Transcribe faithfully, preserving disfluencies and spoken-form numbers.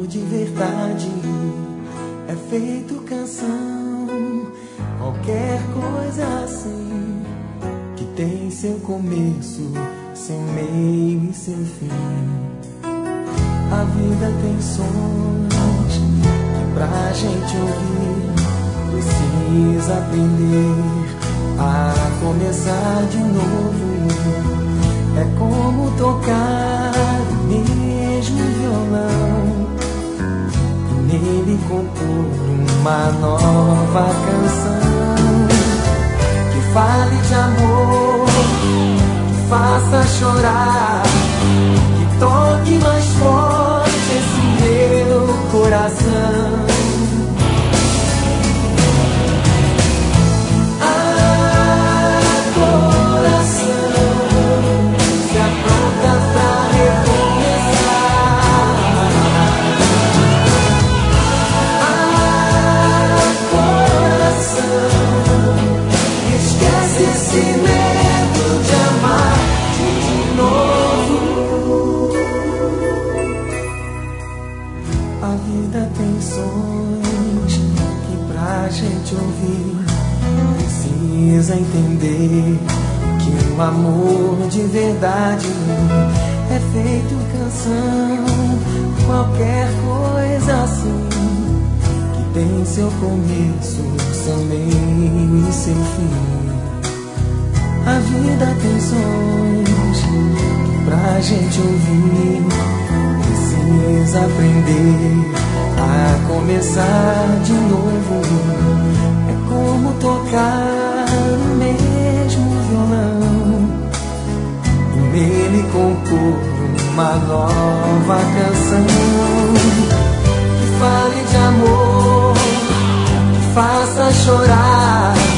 de verdade é feito canção. Qualquer coisa assim que tem seu começo, seu meio e seu fim. A vida tem sons que pra gente ouvir precisa aprender a começar de novo. É como tocar o mesmo violão e nele compor uma nova canção que fale de amor, que faça chorar, que toque mais forte esse meu coração. Esse medo de amar de novo. A vida tem sons que pra gente ouvir precisa entender que um amor de verdade é feito canção. Qualquer coisa assim que tem seu começo, seu meio e seu fim. A vida tem sons que pra gente ouvir precisa aprender a começar de novo. É como tocar o mesmo violão e nele compor uma nova canção que fale de amor, que faça chorar,